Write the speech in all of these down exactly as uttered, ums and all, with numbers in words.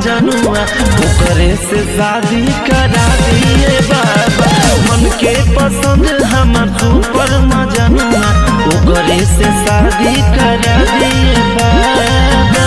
मजनुआ ओकरे से शादी करा दिए बाबा। मन के पसंद हमर सुपर मजनुआ ओकरे से शादी करा दिए बाबा।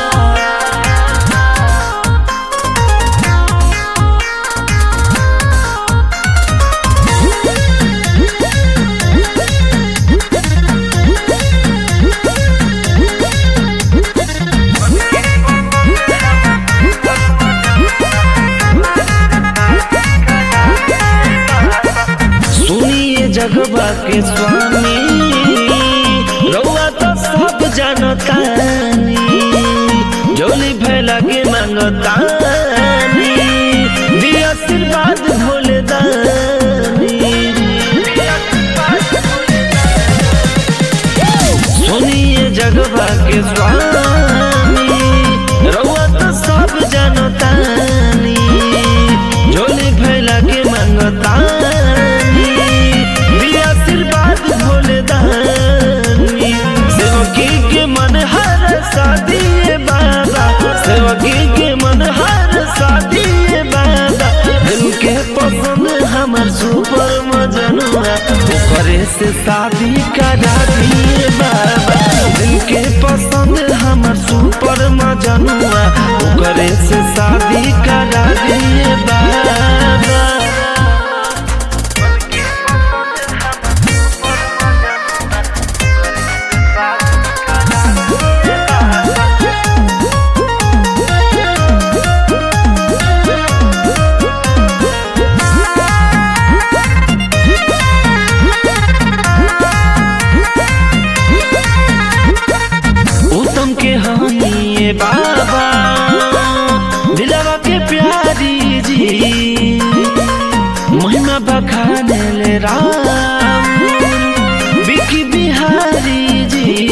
जगवा के स्वामी रउआ तो सब जानतानी, जोली भैला के मांगतानी दिया आशीर्वाद भोले दानी। सुनिए जगवा के स्वामी रउआ तो सब जानतानी, जोली भैला के मांगतानी भोले दानी। सेवकी के मन हर शादी बाबा, सेवकी के मन हर शादी बाबा। दिल के पसंद हमर सुपर मजनुआ ओकरे से शादी करा दिए बाबा। दिल के पसंद हमर सुपर मजनुआ ओकरे से शादी करा दिए बाबा। बाबा दिलवा के प्यारी जी महिमा बखाने ले राम बिकी बिहारी जी।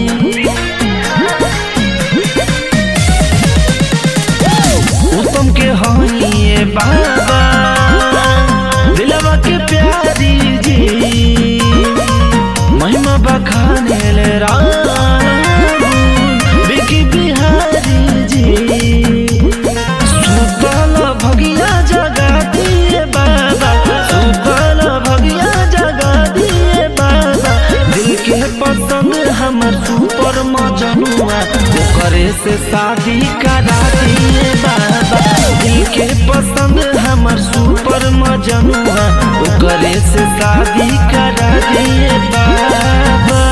उत्तम के होइए बाबा दिलवा के प्यारी जी महिमा बखाने ले राम पसंद हमर सुपर मजनुआ ओकरे से शादी करा दिए बाबा। दिल के पसंद हमर सुपर मजनुआ ओकरे से शादी करा दिए बाबा।